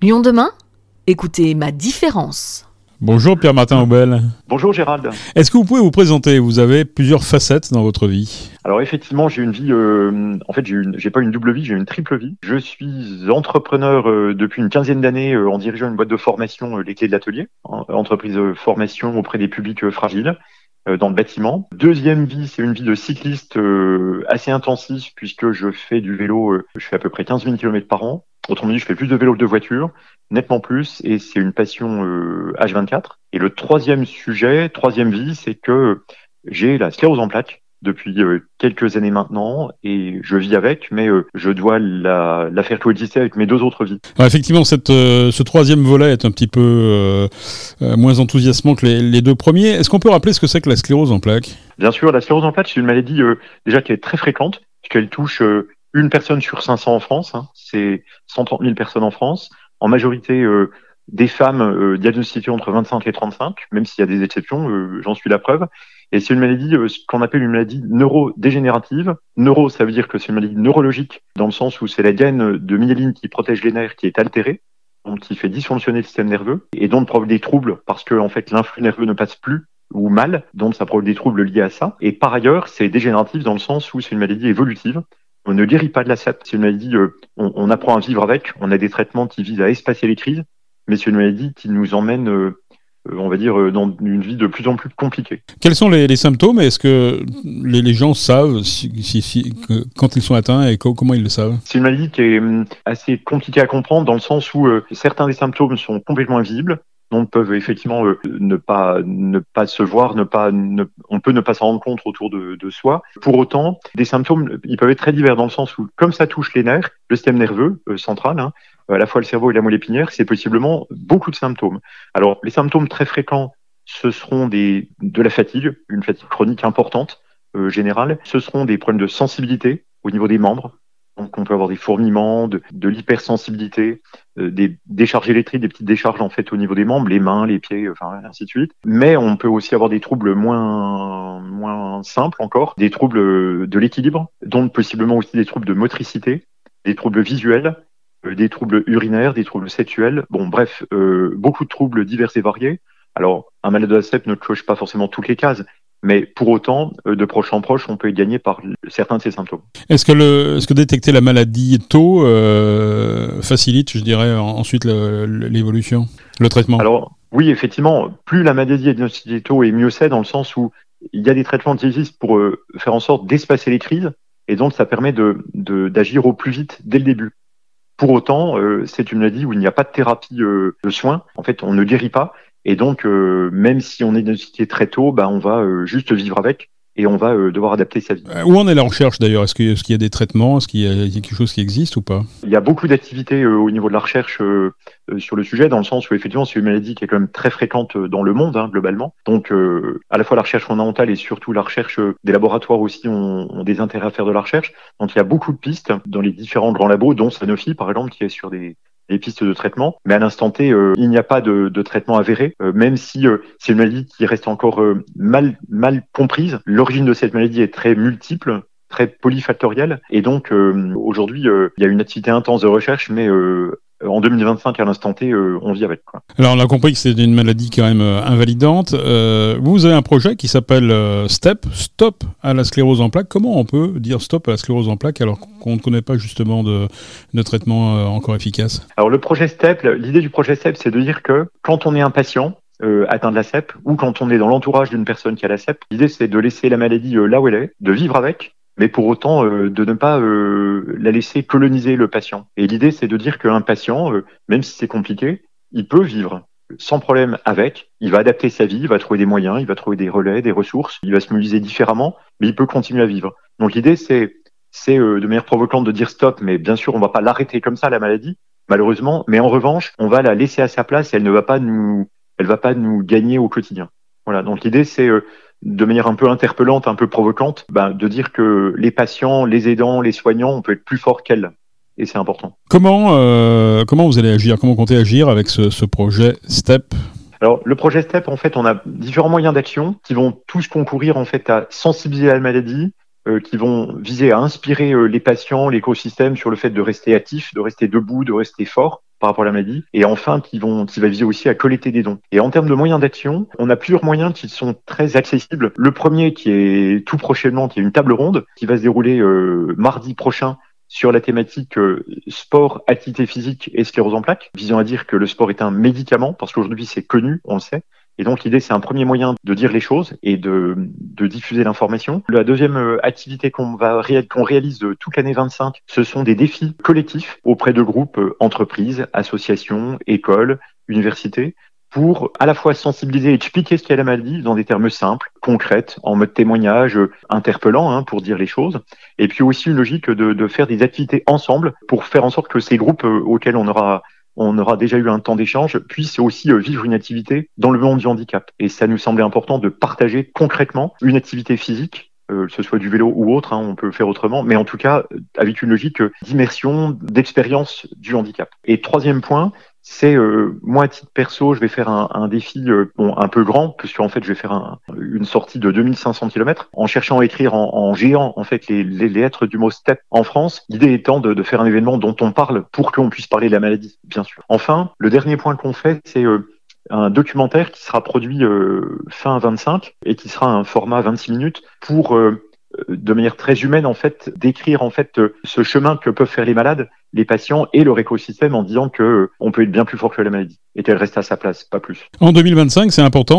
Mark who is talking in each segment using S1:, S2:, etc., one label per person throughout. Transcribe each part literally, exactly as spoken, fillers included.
S1: Lyon demain, écoutez Ma Différence.
S2: Bonjour Pierre-Martin Aubel.
S3: Bonjour Gérald.
S2: Est-ce que vous pouvez vous présenter ? Vous avez plusieurs facettes dans votre vie.
S3: Alors effectivement, j'ai une vie, euh, en fait j'ai, une, j'ai pas une double vie, j'ai une triple vie. Je suis entrepreneur euh, depuis une quinzaine d'années euh, en dirigeant une boîte de formation, euh, les clés de l'atelier, hein, entreprise de formation auprès des publics euh, fragiles euh, dans le bâtiment. Deuxième vie, c'est une vie de cycliste euh, assez intensive puisque je fais du vélo, euh, je fais à peu près quinze mille kilomètres par an. Autrement dit, je fais plus de vélo que de voiture, nettement plus, et c'est une passion euh, H vingt-quatre. Et le troisième sujet, troisième vie, c'est que j'ai la sclérose en plaques depuis euh, quelques années maintenant, et je vis avec, mais euh, je dois la, la faire coexister avec mes deux autres vies.
S2: Alors effectivement, cette, euh, ce troisième volet est un petit peu euh, euh, moins enthousiasmant que les, les deux premiers. Est-ce qu'on peut rappeler ce que c'est que la sclérose en plaques ?
S3: Bien sûr, la sclérose en plaques, c'est une maladie euh, déjà qui est très fréquente, puisqu'elle touche euh, une personne sur cinq cents en France, hein, c'est cent trente mille personnes en France, en majorité euh, des femmes euh, diagnostiquées entre vingt-cinq et trente-cinq, même s'il y a des exceptions, euh, j'en suis la preuve. Et c'est une maladie, euh, ce qu'on appelle une maladie neurodégénérative. Neuro, ça veut dire que c'est une maladie neurologique, dans le sens où c'est la gaine de myéline qui protège les nerfs qui est altérée, donc qui fait dysfonctionner le système nerveux, et donc provoque des troubles parce que en fait l'influx nerveux ne passe plus ou mal, donc ça provoque des troubles liés à ça. Et par ailleurs, c'est dégénératif dans le sens où c'est une maladie évolutive. On ne guérit pas de la C E P. C'est une maladie, euh, on, on apprend à vivre avec. On a des traitements qui visent à espacer les crises, mais c'est une maladie qui nous emmène, euh, on va dire, dans une vie de plus en plus compliquée.
S2: Quels sont les, les symptômes ? Est-ce que les, les gens savent si, si, si, que, quand ils sont atteints et co- comment ils le savent ?
S3: C'est une maladie qui est hum, assez compliquée à comprendre dans le sens où euh, certains des symptômes sont complètement invisibles. Donc peuvent effectivement euh, ne pas ne pas se voir, ne pas ne, on peut ne pas s'en rendre compte autour de, de soi. Pour autant, des symptômes, ils peuvent être très divers dans le sens où, comme ça touche les nerfs, le système nerveux euh, central, hein, à la fois le cerveau et la moelle épinière, c'est possiblement beaucoup de symptômes. Alors les symptômes très fréquents, ce seront des de la fatigue, une fatigue chronique importante euh, générale. Ce seront des problèmes de sensibilité au niveau des membres. Donc on peut avoir des fourmillements, de, de l'hypersensibilité, euh, des décharges électriques, des petites décharges en fait au niveau des membres, les mains, les pieds, enfin ainsi de suite. Mais on peut aussi avoir des troubles moins moins simples encore, des troubles de l'équilibre, donc possiblement aussi des troubles de motricité, des troubles visuels, euh, des troubles urinaires, des troubles sexuels. Bon bref, euh, beaucoup de troubles divers et variés. Alors un malade de la C E P ne coche pas forcément toutes les cases. Mais pour autant, de proche en proche, on peut y gagner par certains de ces symptômes.
S2: Est-ce que, le, est-ce que détecter la maladie tôt euh, facilite, je dirais, ensuite le, l'évolution, le traitement ?
S3: Alors oui, effectivement, plus la maladie est diagnostiquée tôt et mieux c'est, dans le sens où il y a des traitements qui existent pour euh, faire en sorte d'espacer les crises, et donc ça permet de, de, d'agir au plus vite dès le début. Pour autant, euh, c'est une maladie où il n'y a pas de thérapie euh, de soins. En fait, on ne guérit pas. Et donc, euh, même si on est diagnostiqué très tôt, bah, on va euh, juste vivre avec et on va euh, devoir adapter sa vie.
S2: Euh, où en est la recherche d'ailleurs ? Est-ce, que, est-ce qu'il y a des traitements ? Est-ce qu'il y a, il y a quelque chose qui existe ou pas ?
S3: Il y a beaucoup d'activités euh, au niveau de la recherche euh, euh, sur le sujet, dans le sens où effectivement c'est une maladie qui est quand même très fréquente dans le monde, hein, globalement. Donc, euh, à la fois la recherche fondamentale et surtout la recherche euh, des laboratoires aussi ont, ont des intérêts à faire de la recherche. Donc, il y a beaucoup de pistes dans les différents grands labos, dont Sanofi par exemple, qui est sur des des pistes de traitement, mais à l'instant T, euh, il n'y a pas de, de traitement avéré, euh, même si euh, c'est une maladie qui reste encore euh, mal mal comprise. L'origine de cette maladie est très multiple, très polyfactorielle, et donc euh, aujourd'hui, euh, il y a une activité intense de recherche, mais euh, en deux mille vingt-cinq, à l'instant T, euh, on vit avec, quoi.
S2: Alors, on a compris que c'est une maladie quand même euh, invalidante. Euh, vous avez un projet qui s'appelle euh, STEP, Stop à la sclérose en plaques. Comment on peut dire stop à la sclérose en plaques alors qu'on ne connaît pas justement de, de traitement euh, encore efficace ?
S3: Alors, le projet STEP, l'idée du projet STEP, c'est de dire que quand on est un patient euh, atteint de la C E P, ou quand on est dans l'entourage d'une personne qui a la C E P, l'idée, c'est de laisser la maladie euh, là où elle est, de vivre avec, mais pour autant euh, de ne pas euh, la laisser coloniser le patient. Et l'idée, c'est de dire qu'un patient, euh, même si c'est compliqué, il peut vivre sans problème avec, il va adapter sa vie, il va trouver des moyens, il va trouver des relais, des ressources, il va se mobiliser différemment, mais il peut continuer à vivre. Donc l'idée, c'est, c'est euh, de manière provocante de dire stop, mais bien sûr, on va pas l'arrêter comme ça, la maladie, malheureusement, mais en revanche, on va la laisser à sa place et elle ne va pas nous, elle va pas nous gagner au quotidien. Voilà, donc l'idée, c'est euh, de manière un peu interpellante, un peu provocante, ben, de dire que les patients, les aidants, les soignants, on peut être plus fort qu'elles. Et c'est important.
S2: Comment, euh, comment vous allez agir ? Comment comptez agir avec ce, ce projet STEP ?
S3: Alors, le projet STEP, en fait, on a différents moyens d'action qui vont tous concourir, en fait, à sensibiliser à la maladie, euh, qui vont viser à inspirer euh, les patients, l'écosystème sur le fait de rester actif, de rester debout, de rester fort. par rapport à la maladie, et enfin qui vont, qui va viser aussi à collecter des dons. Et en termes de moyens d'action, on a plusieurs moyens qui sont très accessibles. Le premier, qui est tout prochainement, qui est une table ronde, qui va se dérouler euh, mardi prochain sur la thématique euh, sport, activité physique et sclérose en plaques, visant à dire que le sport est un médicament, parce qu'aujourd'hui c'est connu, on le sait. Et donc l'idée, c'est un premier moyen de dire les choses et de, de diffuser l'information. La deuxième euh, activité qu'on va réa- qu'on réalise de toute l'année vingt-cinq, ce sont des défis collectifs auprès de groupes, euh, entreprises, associations, écoles, universités, pour à la fois sensibiliser et expliquer ce qu'est la maladie dans des termes simples, concrets, en mode témoignage, euh, interpellant hein, pour dire les choses. Et puis aussi une logique de, de faire des activités ensemble pour faire en sorte que ces groupes euh, auxquels on aura on aura déjà eu un temps d'échange, puisse aussi euh, vivre une activité dans le monde du handicap. Et ça nous semblait important de partager concrètement une activité physique, euh, que ce soit du vélo ou autre, hein, on peut le faire autrement, mais en tout cas avec une logique euh, d'immersion, d'expérience du handicap. Et troisième point, c'est euh, moi à titre perso, je vais faire un, un défi euh, bon un peu grand, puisque en fait je vais faire un, une sortie de deux mille cinq cents kilomètres en cherchant à écrire en, en géant en fait les, les lettres du mot STEP en France. L'idée étant de, de faire un événement dont on parle pour qu'on puisse parler de la maladie, bien sûr. Enfin, le dernier point qu'on fait, c'est euh, un documentaire qui sera produit euh, fin vingt-cinq et qui sera un format vingt-six minutes pour euh, de manière très humaine en fait décrire en fait euh, ce chemin que peuvent faire les malades, les patients et leur écosystème en disant que euh, on peut être bien plus fort que la maladie et qu'elle reste à sa place, pas plus.
S2: En deux mille vingt-cinq, c'est important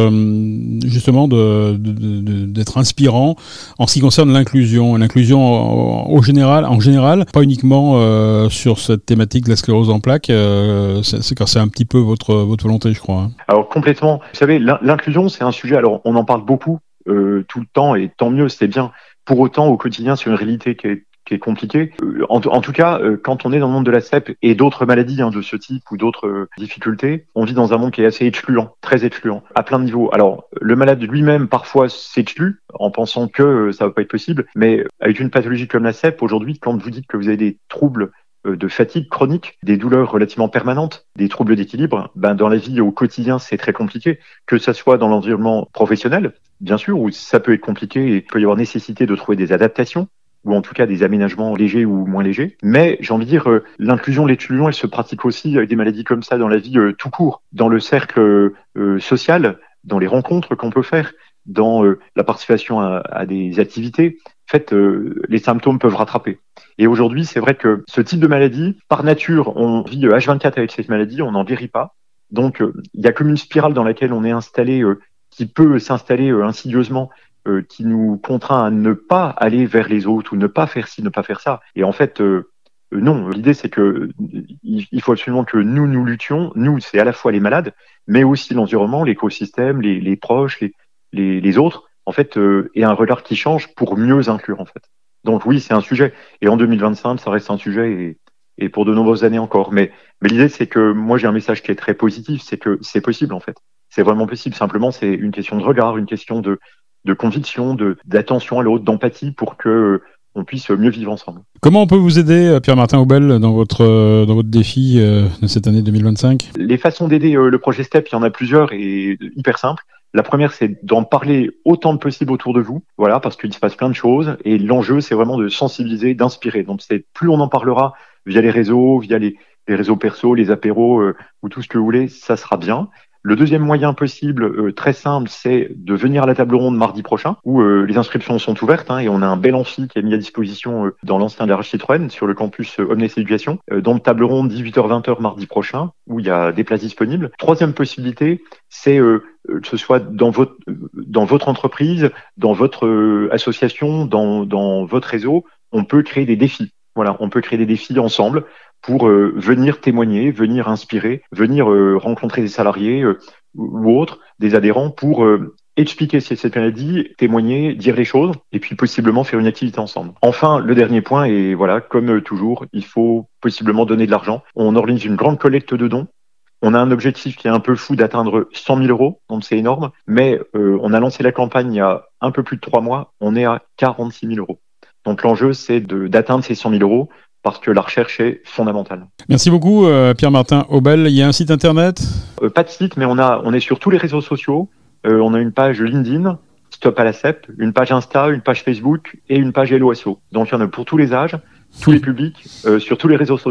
S2: de justement de, de, de, d'être inspirant en ce qui concerne l'inclusion, l'inclusion en, au général, en général, pas uniquement euh, sur cette thématique de la sclérose en plaques. Euh, c'est, c'est, c'est un petit peu votre votre volonté, je crois. Hein.
S3: Alors complètement. Vous savez, l'inclusion, c'est un sujet. Alors on en parle beaucoup. Euh, tout le temps, et tant mieux, c'est bien. Pour autant, au quotidien, c'est une réalité qui est, qui est compliquée. Euh, en, en tout cas, euh, quand on est dans le monde de la S E P et d'autres maladies hein, de ce type ou d'autres euh, difficultés, on vit dans un monde qui est assez excluant, très excluant, à plein de niveaux. Alors, le malade lui-même, parfois, s'exclut en pensant que euh, ça va pas être possible, mais avec une pathologie comme la S E P, aujourd'hui, quand vous dites que vous avez des troubles de fatigue chronique, des douleurs relativement permanentes, des troubles d'équilibre, ben dans la vie au quotidien, c'est très compliqué, que ça soit dans l'environnement professionnel, bien sûr, où ça peut être compliqué et il peut y avoir nécessité de trouver des adaptations, ou en tout cas des aménagements légers ou moins légers. Mais j'ai envie de dire, euh, l'inclusion, l'exclusion, elle se pratique aussi avec des maladies comme ça dans la vie euh, tout court, dans le cercle euh, social, dans les rencontres qu'on peut faire, dans euh, la participation à, à des activités. En fait, euh, les symptômes peuvent rattraper. Et aujourd'hui, c'est vrai que ce type de maladie, par nature, on vit H vingt-quatre avec cette maladie, on n'en guérit pas. Donc, euh, il y a comme une spirale dans laquelle on est installé, euh, qui peut s'installer euh, insidieusement, euh, qui nous contraint à ne pas aller vers les autres ou ne pas faire ci, ne pas faire ça. Et en fait, euh, euh, non, l'idée c'est que il faut absolument que nous, nous luttions. Nous, c'est à la fois les malades, mais aussi l'environnement, l'écosystème, les, les proches, les, les, les autres, en fait, euh, et un regard qui change pour mieux inclure, en fait. Donc oui, c'est un sujet. Et en deux mille vingt-cinq, ça reste un sujet et, et pour de nombreuses années encore. Mais, mais l'idée, c'est que moi, j'ai un message qui est très positif, c'est que c'est possible, en fait. C'est vraiment possible. Simplement, c'est une question de regard, une question de, de conviction, de, d'attention à l'autre, d'empathie pour que on puisse mieux vivre ensemble.
S2: Comment on peut vous aider, Pierre-Martin Aubel, dans votre, dans votre défi euh, de cette année deux mille vingt-cinq ?
S3: Les façons d'aider euh, le projet STEP, il y en a plusieurs et hyper simples. La première, c'est d'en parler autant que possible autour de vous, voilà, parce qu'il se passe plein de choses. Et l'enjeu, c'est vraiment de sensibiliser, d'inspirer. Donc, c'est plus on en parlera via les réseaux, via les, les réseaux perso, les apéros euh, ou tout ce que vous voulez, ça sera bien. Le deuxième moyen possible, euh, très simple, c'est de venir à la table ronde mardi prochain, où euh, les inscriptions sont ouvertes, hein, et on a un bel amphi qui est mis à disposition euh, dans l'ancien garage Citroën, sur le campus euh, Omnes Éducation, euh, dans le table ronde dix-huit heures vingt mardi prochain, où il y a des places disponibles. Troisième possibilité, c'est euh, que ce soit dans votre dans votre entreprise, dans votre euh, association, dans dans votre réseau, on peut créer des défis. Voilà, on peut créer des défis ensemble pour euh, venir témoigner, venir inspirer, venir euh, rencontrer des salariés euh, ou autres, des adhérents pour euh, expliquer ce qu'est cette maladie, témoigner, dire les choses et puis possiblement faire une activité ensemble. Enfin, le dernier point, et voilà, comme toujours, il faut possiblement donner de l'argent. On organise une grande collecte de dons. On a un objectif qui est un peu fou d'atteindre cent mille euros, donc c'est énorme, mais euh, on a lancé la campagne il y a un peu plus de trois mois, on est à quarante-six mille euros. Donc l'enjeu, c'est de, d'atteindre ces cent mille euros parce que la recherche est fondamentale.
S2: Merci beaucoup euh, Pierre-Martin Aubel. Il y a un site internet ?
S3: euh, Pas de site, mais on, a, on est sur tous les réseaux sociaux. Euh, on a une page LinkedIn, Stop à la S E P, une page Insta, une page Facebook et une page Hello Asso. Donc il y en a pour tous les âges, tous les publics, euh, sur tous les réseaux sociaux.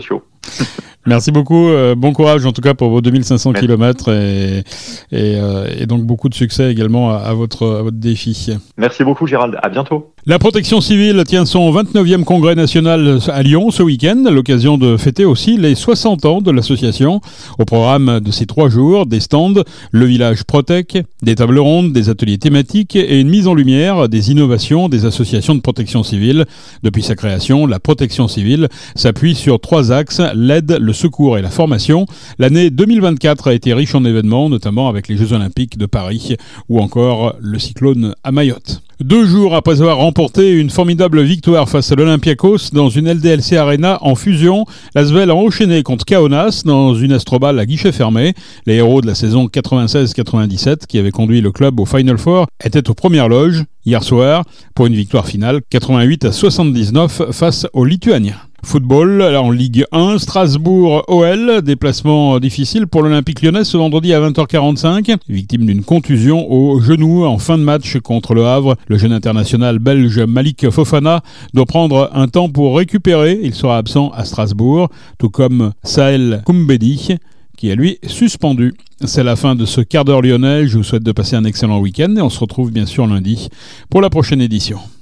S2: Merci beaucoup, euh, bon courage en tout cas pour vos deux mille cinq cents kilomètres et, et, euh, et donc beaucoup de succès également à, à, votre, à votre défi.
S3: Merci beaucoup Gérald, à bientôt.
S2: La protection civile tient son vingt-neuvième congrès national à Lyon ce week-end, à l'occasion de fêter aussi les soixante ans de l'association. Au programme de ces trois jours, des stands, le village Protec, des tables rondes, des ateliers thématiques et une mise en lumière des innovations des associations de protection civile. Depuis sa création, la protection civile s'appuie sur trois axes, l'aide, le secours et la formation. L'année deux mille vingt-quatre a été riche en événements, notamment avec les Jeux Olympiques de Paris ou encore le cyclone à Mayotte. Deux jours après avoir remporté une formidable victoire face à l'Olympiakos dans une L D L C Arena en fusion, l'Asvel a enchaîné contre Kaunas dans une Astroballe à guichet fermé. Les héros de la saison quatre-vingt-seize quatre-vingt-dix-sept qui avaient conduit le club au Final Four étaient aux premières loges hier soir pour une victoire finale quatre-vingt-huit à soixante-dix-neuf face aux Lituaniens. Football, en Ligue un, Strasbourg-O L, déplacement difficile pour l'Olympique lyonnais ce vendredi à vingt heures quarante-cinq. Victime d'une contusion au genou en fin de match contre le Havre, le jeune international belge Malik Fofana doit prendre un temps pour récupérer. Il sera absent à Strasbourg, tout comme Sahel Koumbedi, qui est lui suspendu. C'est la fin de ce quart d'heure lyonnais. Je vous souhaite de passer un excellent week-end et on se retrouve bien sûr lundi pour la prochaine édition.